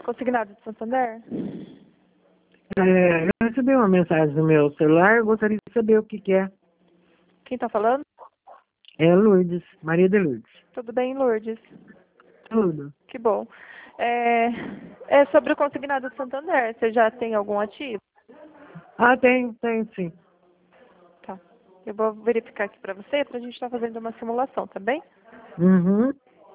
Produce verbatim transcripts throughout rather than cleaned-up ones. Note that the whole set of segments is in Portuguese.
consignado de Santander? É, eu recebi uma mensagem no meu celular, eu gostaria de saber o que, que é. Quem tá falando? É Lourdes, Maria de Lourdes. Tudo bem, Lourdes? Tudo. Que bom. É, é sobre o consignado de Santander. Você já tem algum ativo? Ah, tem, tem sim. Tá. Eu vou verificar aqui pra você, pra gente estar fazendo uma simulação, tá bem? Uhum.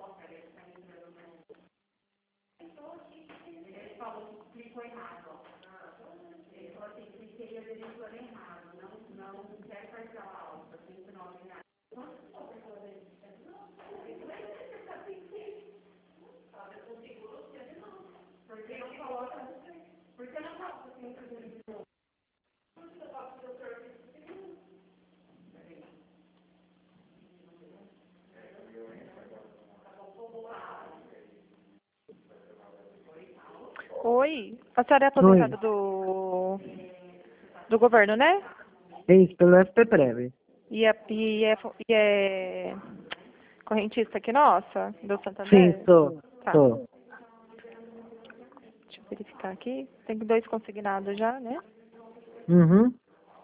Oi, a senhora é aposentada Oi. do, do governo, né? É isso, pelo F P Prev. E é, e é, e é correntista aqui nossa, do Sim, Santander? sou. Tá, Sou. deixa eu verificar aqui. Tem dois consignados já, né? Uhum.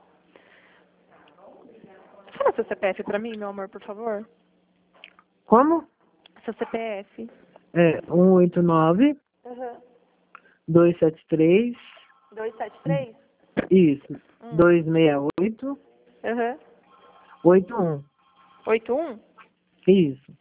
Fala seu C P F pra mim, meu amor, por favor. Como? Seu C P F. É um oito nove, Uhum. dois sete três, dois sete três? isso, Hum. dois seis oito, Uhum. oito um. oito um? Isso.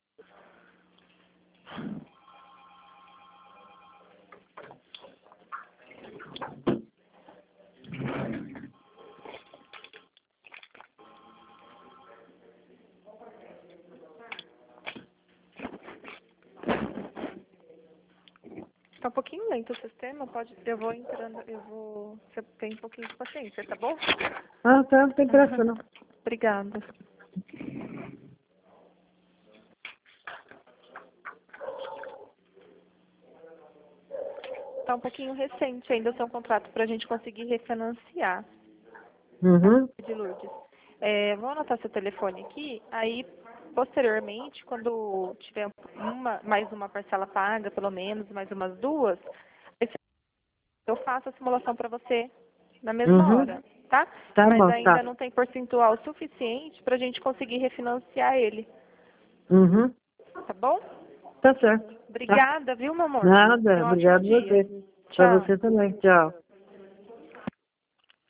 Tá um pouquinho lento o sistema, pode. Eu vou entrando, eu vou. Você tem um pouquinho de paciência, tá bom? Ah, tá, não tem pressa não. Obrigada. Tá um pouquinho recente ainda o seu contrato pra gente conseguir refinanciar, Uhum. de Lourdes. É, vou anotar seu telefone aqui, aí posteriormente, quando tiver uma, mais uma parcela paga, pelo menos, mais umas duas, aí eu faço a simulação para você na mesma Uhum. hora, tá? Tá Mas bom, ainda tá. não tem percentual suficiente para a gente conseguir refinanciar ele, Uhum. tá bom? Tá certo. Tá. Obrigada, viu, meu amor? Nada, Tenha um ótimo obrigado a dia. você. Pra Tchau. você também. Tchau.